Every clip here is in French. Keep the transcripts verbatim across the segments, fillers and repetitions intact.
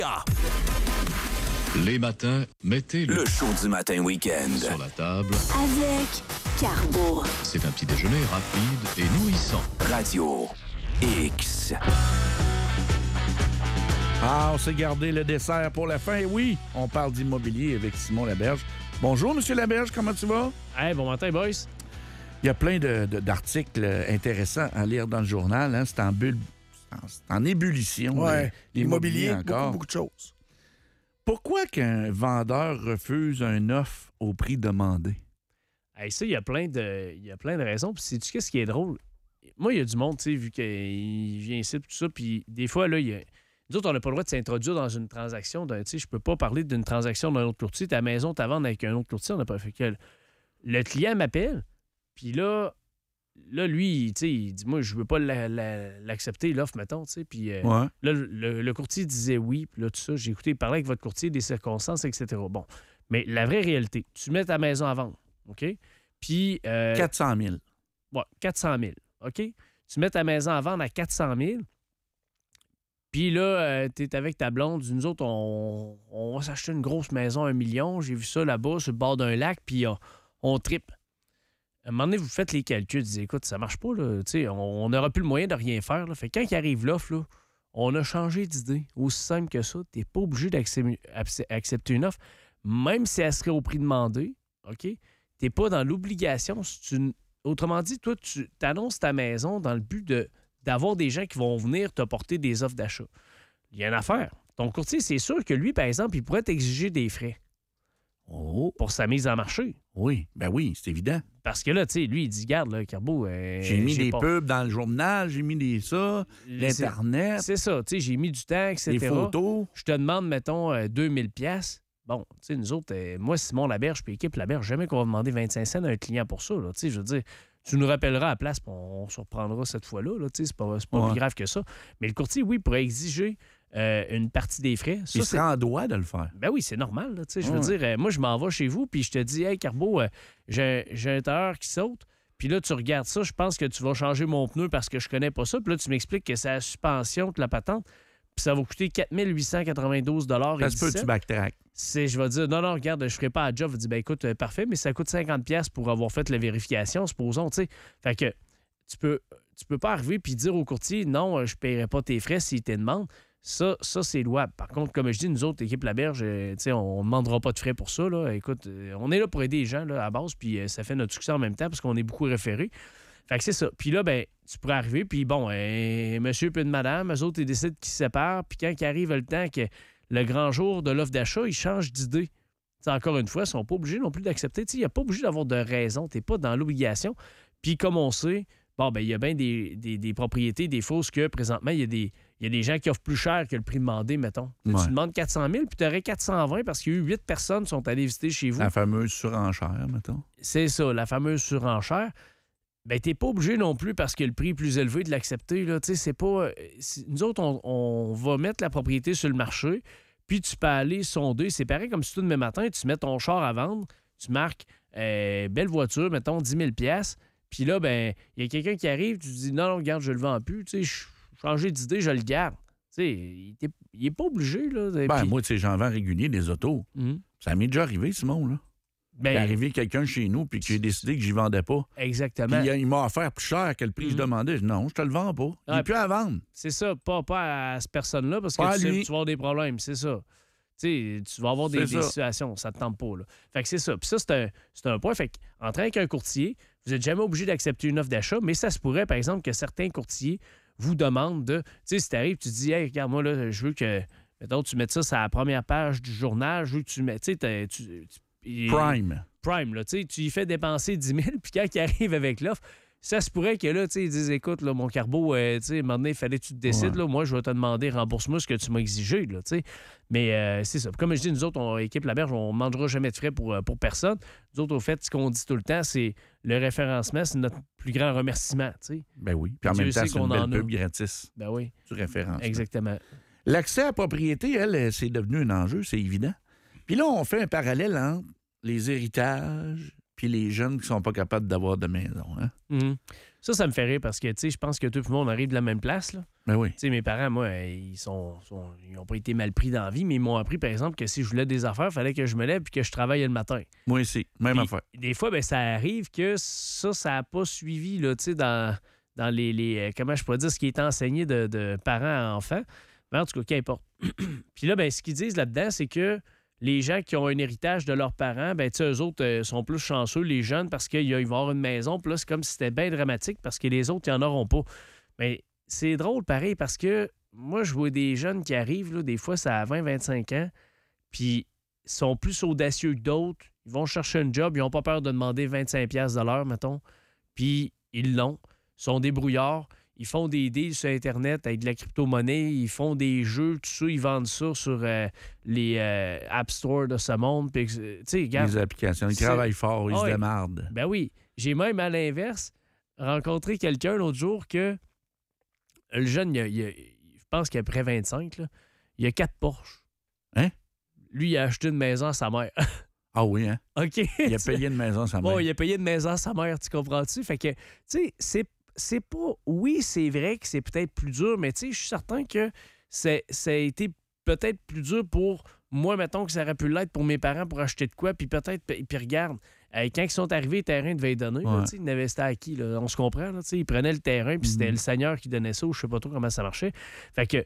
Ah. Les matins, mettez le, Le show du matin week-end. sur la table. Avec Carbo. C'est un petit déjeuner rapide et nourrissant. Radio X. Ah, on s'est gardé le dessert pour la fin. Et oui, on parle d'immobilier avec Simon Laberge. Bonjour, Monsieur Laberge, comment tu vas? Hey, bon matin, boys. Il y a plein de, de- d'articles intéressants à lire dans le journal. Hein? C'est en bulle, c'est en, c'est en ébullition. Ouais, les- l'immobilier, l'immobilier encore. beaucoup, beaucoup de choses. Pourquoi qu'un vendeur refuse un offre au prix demandé? Hey, ça, il y a plein de, il y a plein de raisons. Puis, sais-tu qu'est-ce qui est drôle? Moi, il y a du monde, tu sais, vu qu'il vient ici, tout ça. Puis, des fois, là, il y a. Nous autres, on n'a pas le droit de s'introduire dans une transaction. Tu sais, je peux pas parler d'une transaction d'un autre courtier. Ta maison, ta vente avec un autre courtier, on n'a pas fait que. Le client m'appelle, puis là, là, lui, tu sais, il dit, moi, je veux pas la- la- l'accepter, l'offre, mettons, tu sais. Puis euh, Ouais. là, le, le courtier disait oui, puis là, tout ça. J'ai écouté parler avec votre courtier des circonstances, et cetera. Bon. Mais la vraie réalité, tu mets ta maison à vendre, OK? Puis. euh, quatre cent mille. Ouais, quatre cent mille, OK? Tu mets ta maison à vendre à quatre cent mille, puis là, euh, t'es avec ta blonde. Nous autres, on, on va s'acheter une grosse maison à un million. J'ai vu ça là-bas, sur le bord d'un lac, puis on, on tripe. À un moment donné, vous faites les calculs, vous dites, écoute, ça marche pas, là. Tu sais, on n'aura plus le moyen de rien faire, là. Fait que quand il arrive l'offre, là, on a changé d'idée. Aussi simple que ça. T'es pas obligé d'accepter une offre, même si elle serait au prix demandé, OK? T'es pas dans l'obligation. Si tu- Autrement dit, toi, tu annonces ta maison dans le but de, d'avoir des gens qui vont venir te porter des offres d'achat. Il y a une affaire. Ton courtier, c'est sûr que lui, par exemple, il pourrait t'exiger des frais Oh, pour sa mise en marché. oui, ben oui, c'est évident. Parce que là, tu sais, lui, il dit, garde, là, Carbo, euh, J'ai mis des pas- pubs dans le journal, j'ai mis des ça, l'Internet, C'est ça, tu sais, j'ai mis du temps, et cetera. des photos. Je te demande, mettons, euh, deux mille piastres. Bon, tu sais, nous autres, euh, moi, Simon Laberge, puis équipe Laberge, jamais qu'on va demander vingt-cinq cents à un client pour ça, là. Tu sais, je veux dire, tu nous rappelleras à la place, puis on, on se reprendra cette fois-là, là. Tu sais, c'est pas, c'est pas Ouais. plus grave que ça. Mais le courtier, oui, pourrait exiger euh, une partie des frais. Ça, Il c'est- sera en droit de le faire. Ben oui, c'est normal, là. Tu sais, je veux Ouais. dire, euh, moi, je m'en vais chez vous, puis je te dis, hey, Carbo, euh, j'ai, j'ai un tailleur qui saute. Puis là, tu regardes ça, je pense que tu vas changer mon pneu parce que je connais pas ça. Puis là, tu m'expliques que c'est la suspension de la patente. Puis ça va coûter quatre mille huit cent quatre-vingt-douze dollars et Ça se peut, dix-sept. tu backtrack. C'est, je vais dire, non, non, regarde, je ferai pas la job. Je vais dire, ben écoute, euh, parfait, mais ça coûte cinquante piastres pour avoir fait la vérification, supposons, tu sais. Fait que tu peux, tu peux pas arriver puis dire au courtier, non, euh, je paierai pas tes frais s'il te demande. Ça, ça c'est louable. Par contre, comme je dis, nous autres, équipe Laberge, euh, tu sais, on ne demandera pas de frais pour ça, là. Écoute, euh, on est là pour aider les gens, là, à base, puis euh, ça fait notre succès en même temps parce qu'on est beaucoup référés. Fait que c'est ça. Puis là, ben, tu pourrais arriver, puis bon, euh, monsieur puis une madame, eux autres, ils décident qu'ils se séparent, puis quand il arrive le temps que le grand jour de l'offre d'achat, ils changent d'idée. T'sais, encore une fois, ils sont pas obligés non plus d'accepter. Il n'y a pas obligé d'avoir de raison. Tu n'es pas dans l'obligation. Puis comme on sait, bon, ben il y a bien des, des, des propriétés, des fausses que présentement, il y a des. Il y a des gens qui offrent plus cher que le prix demandé, mettons. Ouais. Tu demandes quatre cent mille, puis tu aurais quatre cent vingt parce qu'il y a eu huit personnes qui sont allées visiter chez vous. La fameuse surenchère, mettons. C'est ça, la fameuse surenchère. Ben, t'es pas obligé non plus parce que le prix est plus élevé de l'accepter. Là. Tu sais, c'est pas. c'est- Nous autres, on, on va mettre la propriété sur le marché, puis tu peux aller sonder. C'est pareil comme si tout demain matin, tu mets ton char à vendre, tu marques euh, belle voiture, mettons dix mille piastres, puis là, ben, il y a quelqu'un qui arrive, tu dis non, non, regarde, je le vends plus. Tu sais, je changé d'idée, je le garde. Tu sais, il est- il est pas obligé, là. Ben, Puis- moi, tu sais, j'en vends régulier des autos. Mhm. Ça m'est déjà arrivé, Simon, là. Il est Ben, arrivé quelqu'un chez nous, puis que j'ai décidé que j'y vendais pas. exactement. Puis il, il m'a offert plus cher que le prix que je Mhm. demandais. Je dis, non, je te le vends pas. Il Ouais. n'est plus à vendre. C'est ça, pas, pas à cette personne-là, parce que Pas à tu, sais, lui. tu vas avoir des problèmes, c'est ça. Tu sais, tu vas avoir des, C'est des ça. situations, ça te tente pas. Là. Fait que c'est ça. Puis ça, c'est un, c'est un point. Fait qu'en train avec un courtier, vous n'êtes jamais obligé d'accepter une offre d'achat, mais ça se pourrait, par exemple, que certains courtiers vous demandent de. Tu sais, si tu arrives, tu dis, hey, regarde, moi, là, je veux que. Mettons, tu mettes ça sur la première page du journal, je veux que tu mets. Tu sais, t'as- tu- tu- Prime. Prime, là, tu sais, tu y fais dépenser dix mille, puis quand il arrive avec l'offre, ça se pourrait que là, tu sais, ils disent, écoute, là, mon Carbo, euh, tu sais, à un moment donné, il fallait que tu te décides, Ouais. là, moi, je vais te demander, rembourse-moi ce que tu m'as exigé, là, tu sais. Mais euh, c'est ça. Comme je dis, nous autres, on, équipe Laberge, on ne mangera jamais de frais pour, euh, pour personne. Nous autres, au fait, ce qu'on dit tout le temps, c'est le référencement, c'est notre plus grand remerciement, tu sais. Ben oui. Puis en Dieu même temps, sait c'est une qu'on en belle a. pub gratis. Ben oui, Tu références. exactement. L'accès à la propriété, elle, c'est devenu un enjeu, c'est évident. Puis là, on fait un parallèle entre les héritages puis les jeunes qui sont pas capables d'avoir de maison. Hein? Mhm. Ça, ça me fait rire parce que, tu sais, je pense que tout le monde arrive de la même place, là. Ben oui. Tu sais, mes parents, moi, ils sont, sont ils n'ont pas été mal pris dans la vie, mais ils m'ont appris, par exemple, que si je voulais des affaires, il fallait que je me lève et que je travaille le matin. Moi aussi, même Puis, affaire. Des fois, ben, ça arrive que ça, ça n'a pas suivi, là, tu sais, dans, dans les, les... euh, Comment je pourrais dire, ce qui est enseigné de, de parents à enfants. Mais en tout cas, qu'importe. Puis là, ben, ce qu'ils disent là-dedans, c'est que les gens qui ont un héritage de leurs parents, ben, tu sais, eux autres euh, sont plus chanceux, les jeunes, parce qu'ils vont avoir une maison. Puis là, c'est comme si c'était bien dramatique parce que les autres, ils n'en auront pas. Mais c'est drôle, pareil, parce que moi, je vois des jeunes qui arrivent, là, des fois, ça a vingt vingt-cinq ans, puis ils sont plus audacieux que d'autres. Ils vont chercher un job, ils n'ont pas peur de demander vingt-cinq piastres de l'heure, mettons. Puis ils l'ont. Ils sont débrouillards. Ils font des deals sur Internet avec de la crypto-monnaie. Ils font des jeux, tout ça. Ils vendent ça sur euh, les euh, App Store de ce monde. Puis, tu sais, regarde. Les applications. Ils c'est- travaillent fort, ils Ah se oui. démardent. Ben oui. J'ai même, à l'inverse, rencontré quelqu'un l'autre jour que le jeune, il a- il a- je pense qu'il a près vingt-cinq, là, il a quatre Porsche. Hein? Lui, il a acheté une maison à sa mère. Ah oui, hein? OK? Il a payé une maison à sa mère. Bon, il a payé une maison à sa mère, tu comprends-tu? Fait que, tu sais, c'est, c'est pas... Oui, c'est vrai que c'est peut-être plus dur, mais tu sais, je suis certain que c'est, ça a été peut-être plus dur pour moi, mettons, que ça aurait pu l'être pour mes parents pour acheter de quoi, puis peut-être... Puis regarde, euh, quand ils sont arrivés, le terrain devait y donner. là, Ouais. tu sais, ils n'investaient à qui? Là? On se comprend, là, tu sais, ils prenaient le terrain, puis c'était Mhm. le Seigneur qui donnait ça, ou je sais pas trop comment ça marchait. Fait que...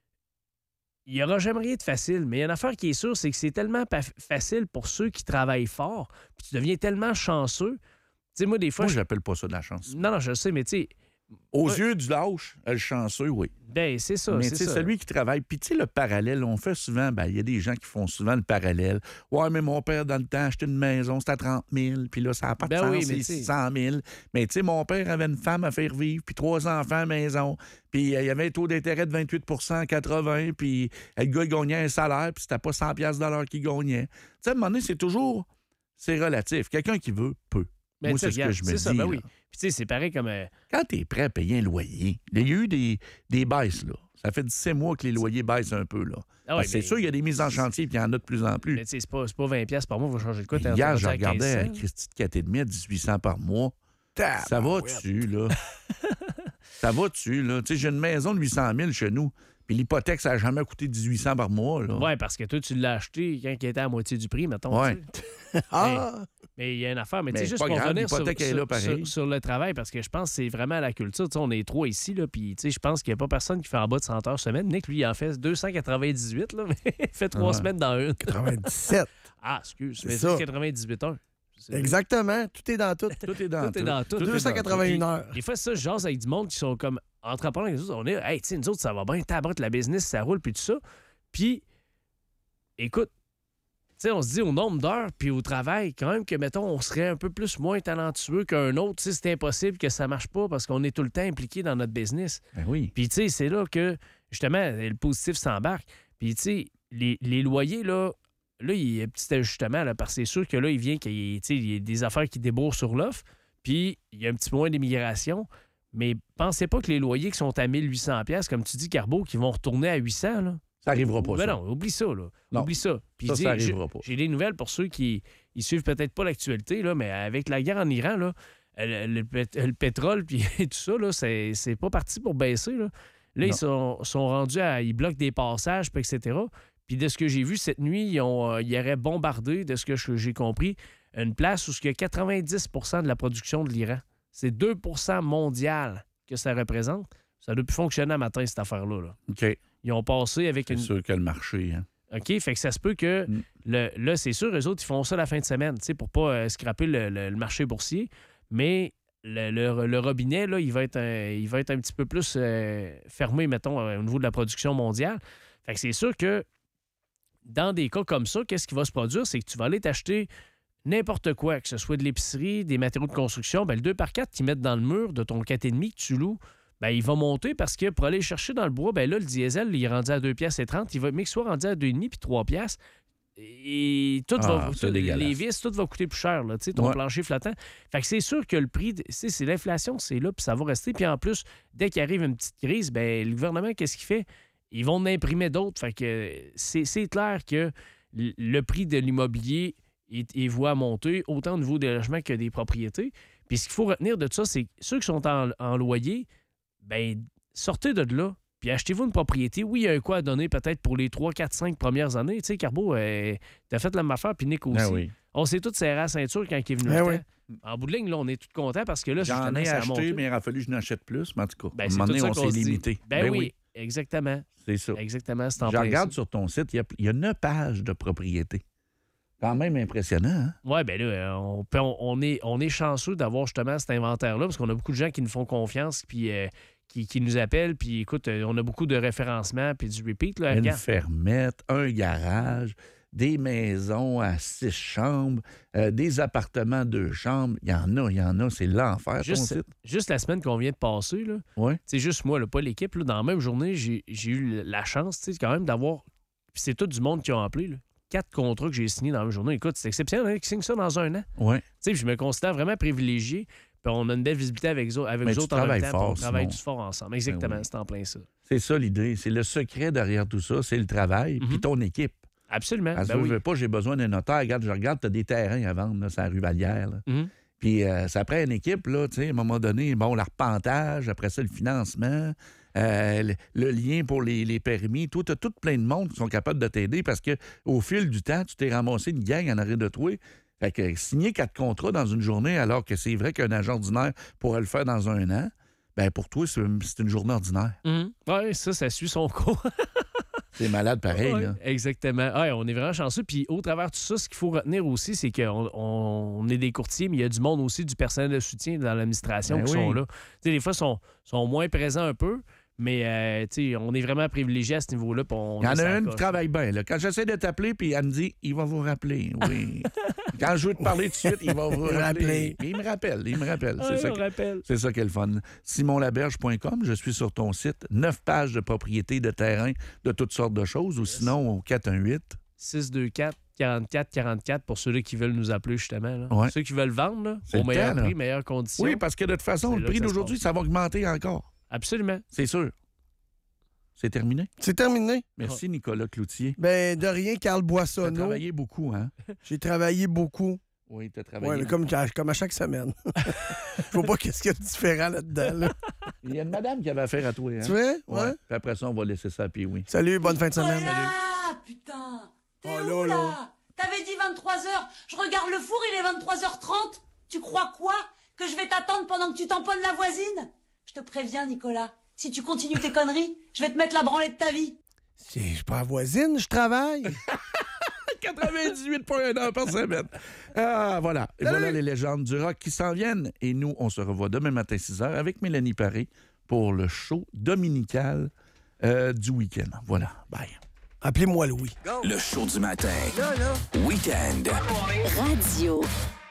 Il n'y aura jamais rien de facile, mais il y a une affaire qui est sûre, c'est que c'est tellement pa- facile pour ceux qui travaillent fort, puis tu deviens tellement chanceux. Tu sais, moi, des fois... Moi, je- je l'appelle pas ça de la chance. Non, non, je sais, mais tu sais, Aux Ouais. yeux du lâche, le chanceux, oui. ben, c'est ça, Mais c'est tu sais, ça. celui qui travaille. Puis tu sais, le parallèle, on fait souvent, ben il y a des gens qui font souvent le parallèle. Ouais, mais mon père, dans le temps, achetait une maison, c'était à trente mille, puis là, ça n'a pas de Ben sens, oui, mais c'est tu sais- six cent mille. Mais tu sais, mon père avait une femme à faire vivre, puis trois enfants à la maison, puis euh, il y avait un taux d'intérêt de vingt-huit à quatre-vingts, puis euh, le gars, il gagnait un salaire, puis c'était pas cent piastres de l'heure qu'il gagnait. Tu sais, à un moment donné, c'est toujours... C'est relatif. Quelqu'un qui veut, peut. Ben, Moi, tu sais, c'est ce que regarde, je me c'est dis. ça, ben oui. là. Puis tu sais, c'est pareil comme... euh, Quand tu es prêt à payer un loyer, il y a eu des, des baisses, là. Ça fait dix-sept mois que les loyers baissent un peu, là. ah ouais, Parce que c'est mais- sûr, il y a des mises en chantier, puis il y en a de plus en plus. Mais tu sais, c'est pas, c'est pas vingt piastres par mois, va changer de quoi? t'es Hier, rendu je à regardais quinze à cents. Christy de quatre virgule cinq à dix-huit cents par mois. Ça va-tu, là? Ça va-tu, là? Tu sais, j'ai une maison de huit cent mille chez nous, puis l'hypothèque, ça n'a jamais coûté dix-huit cents par mois, là. Ouais, parce que toi, tu l'as acheté quand il était à moitié du prix, mettons. Ouais. tu sais. Ah! Mais il y a une affaire, mais, tu Mais sais, juste pas pour grave, revenir sur, l'hypothèque est sur- là, pareil. sur- sur le travail, parce que je pense que c'est vraiment la culture. Tu sais, on est trois ici, là, puis tu sais, je pense qu'il n'y a pas personne qui fait en bas de cent heures semaine. Nick, lui, il en fait deux cent quatre-vingt-dix-huit, là, mais il fait trois Ouais. semaines dans une. quatre-vingt-dix-sept. Ah, excuse, C'est mais ça. c'est quatre-vingt-dix-huit heures. C'est- Exactement. Tout est dans tout. Tout est dans Tout est dans tout. est deux cent quatre-vingt-une dans heures. Des fois, ça, je jase avec du monde qui sont comme entrepreneurs avec nous autres. On est, hey, tu sais, nous autres, ça va bien, tabarote, la business, ça roule, puis tout ça. Puis, écoute, tu sais, on se dit au nombre d'heures, puis au travail, quand même que, mettons, on serait un peu plus moins talentueux qu'un autre. Tu sais, c'est impossible que ça marche pas parce qu'on est tout le temps impliqué dans notre business. tout. Ben oui. Puis, tu sais, c'est là que, justement, le positif s'embarque. Puis, tu sais, les, les loyers, là, là, il y a un petit ajustement, là, parce que c'est sûr que là, il vient qu'il y ait, tu sais, il y a des affaires qui déboursent sur l'offre, puis il y a un petit peu moins d'immigration. Mais pensez pas que les loyers qui sont à mille huit cents piastres, comme tu dis, Carbo, qui vont retourner à huit cents, là. Ça n'arrivera pas, Ben ça. non, oublie ça, là. Non. Oublie ça. Puis Ça, dis, ça arrivera j'ai- pas. J'ai des nouvelles pour ceux qui ils suivent peut-être pas l'actualité, là, mais avec la guerre en Iran, là, le, le pét- le pétrole puis tout ça, là, c'est, c'est pas parti pour baisser, là. Là, ils Non. sont, sont rendus à... Ils bloquent des passages, puis et cetera. Puis de ce que j'ai vu cette nuit, ils, ont, euh, ils auraient bombardé, de ce que je- j'ai compris, une place où il y a quatre-vingt-dix pour cent de la production de l'Iran. C'est deux pour cent mondial que ça représente. Ça doit plus fonctionner à matin, cette affaire-là. là. OK. Ils ont passé avec C'est une... sûr que le marché, hein. OK, fait que ça se peut que, Mm. le, là, c'est sûr, eux autres, ils font ça la fin de semaine, tu sais, pour pas euh, scraper le, le- le marché boursier. Mais le, le- le robinet, là, il va être un, il va être un petit peu plus euh, fermé, mettons, euh, au niveau de la production mondiale. Fait que c'est sûr que dans des cas comme ça, qu'est-ce qui va se produire? C'est que tu vas aller t'acheter n'importe quoi, que ce soit de l'épicerie, des matériaux de construction, ben, le deux par quatre qu'ils mettent dans le mur de ton quatre virgule cinq que tu loues, ben, il va monter parce que pour aller chercher dans le bois, ben là, le diesel, il est rendu à deux piastres et trente. Il va, mais qu'il soit rendu à deux virgule cinq puis trois piastres. Et tout Ah, va, c'est tout- les dégueulasse. vis, tout va coûter plus cher, là, tu sais, ton Ouais. plancher flottant. Fait que c'est sûr que le prix, de- c'est c'est l'inflation, c'est là, puis ça va rester. Puis en plus, dès qu'il arrive une petite crise, ben le gouvernement, qu'est-ce qu'il fait? Ils vont en imprimer d'autres. Fait que c'est c'est clair que l- le prix de l'immobilier est, est voué à monter, autant au niveau des logements que des propriétés. Puis Puis ce qu'il faut retenir de ça, c'est que ceux qui sont en, en loyer, ben sortez de là, puis achetez-vous une propriété. Oui, il y a un quoi à donner peut-être pour les trois, quatre, cinq premières années. Tu sais, Carbo, euh, t'as fait la même affaire, puis Nick aussi. Ben oui. On s'est tous serré à la ceinture quand il est venu Ben le oui. temps. En bout de ligne, là, on est tous contents parce que là, J'en justement, ai ça a acheté, monté. mais il aurait fallu que je n'achète plus. Mais en tout cas, Ben, à un c'est moment tout donné, ça on qu'on s'est se dit. limité. Ben, oui, exactement. C'est ça. Exactement, c'est en Je plein regarde ça. sur ton site, il y a, il y a neuf pages de propriété. Quand même impressionnant, hein? Oui, bien là, on, peut- on, on est, on est chanceux d'avoir justement cet inventaire-là parce qu'on a beaucoup de gens qui nous font confiance puis euh, qui, qui nous appellent. Puis écoute, euh, on a beaucoup de référencements puis du repeat. Là, Une regarde. fermette, un garage, des maisons à six chambres, euh, des appartements deux chambres. Il y en a, il y en a. C'est l'enfer, ton Juste, site. juste la semaine qu'on vient de passer, là, Oui. c'est juste moi, là, pas l'équipe. Là, dans la même journée, j'ai, j'ai eu la chance tu sais, quand même d'avoir. Puis c'est tout du monde qui a appelé. Là, quatre contrats que j'ai signés dans la même journée. Écoute, c'est exceptionnel hein, qui signe ça dans un an. Oui. Tu sais, je me considère vraiment privilégié. Puis on a une belle visibilité avec, eux- avec Mais eux tu autres en même travailles temps. puis fort, on travaille Simon. tous fort ensemble. Exactement, Ben oui. c'est en plein ça. C'est ça l'idée. C'est le secret derrière tout ça. C'est le travail puis Mhm. ton équipe. Absolument. Parce que Ben je oui. veux pas, j'ai besoin d'un notaire. Regarde, je regarde, tu as des terrains à vendre, là, c'est la rue Vallière. là. Mhm. Puis euh, ça prend une équipe, là, tu sais, à un moment donné, bon, l'arpentage, après ça, le financement, euh, le, le lien pour les, les permis, tout, t'as tout plein de monde qui sont capables de t'aider parce que au fil du temps, tu t'es ramassé une gang en arrêt de toi. Fait que signer quatre contrats dans une journée, alors que c'est vrai qu'un agent ordinaire pourrait le faire dans un an, ben pour toi, c'est, c'est une journée ordinaire. Mhm. Oui, ça, ça suit son cours. C'est malade pareil, Ouais, là. exactement. Ouais, on est vraiment chanceux. Puis au travers de tout ça, ce qu'il faut retenir aussi, c'est qu'on on, on est des courtiers, mais il y a du monde aussi, du personnel de soutien dans l'administration Ben qui oui. sont là. Tu sais, des fois, ils sont, sont moins présents un peu, mais euh, tu sais, on est vraiment privilégiés à ce niveau-là. puis on Il y en est sur a la une qui coche. travaille bien. Là. Quand j'essaie de t'appeler, puis elle me dit, il va vous rappeler. Oui. Quand je veux te parler tout de suite, il va vous rappeler. Rappeler. Mais il me rappelle, il me rappelle. Ouais, C'est ça on que- rappelle. C'est ça qui est le fun. simon laberge point com, je suis sur ton site. Neuf pages de propriété de terrain de toutes sortes de choses, ou sinon au quatre un huit. six deux quatre, quarante-quatre quarante-quatre pour ceux-là qui veulent nous appeler, justement. Là. Ouais. Ceux qui veulent vendre, là, C'est au le meilleur temps, là. prix, meilleures conditions. Oui, parce que de toute façon, C'est le là prix que ça se d'aujourd'hui, passe. ça va augmenter encore. Absolument. C'est sûr. C'est terminé. C'est terminé. Merci, Nicolas Cloutier. Ben, de rien, Carl Tu as Boissonneau. travaillé beaucoup, hein? J'ai travaillé beaucoup. Oui, tu as Ouais, travaillé. mais comme, comme à chaque semaine. Je vois pas qu'est-ce qu'il y a de différent là-dedans. là. Il y a une madame qui avait affaire à toi, hein? Tu vois? Ouais. Ouais. Puis après ça, on va laisser ça à Pee-Wee. Salut, bonne fin de semaine. Ah, putain! T'es Oh où, là, là? là. T'avais dit vingt-trois heures. Je regarde le four, il est vingt-trois heures trente. Tu crois quoi? Que je vais t'attendre pendant que tu tamponnes la voisine? Je te préviens, Nicolas. Si tu continues tes conneries, je vais te mettre la branlée de ta vie. Si je suis pas la voisine, je travaille. quatre-vingt-dix-huit virgule un heures par semaine. Ah, voilà. Et voilà les légendes du rock qui s'en viennent. Et nous, on se revoit demain matin six heures avec Mélanie Paré pour le show dominical euh, du week-end. Voilà. Bye. Appelez-moi Louis. Le show du matin. Week-end. Radio.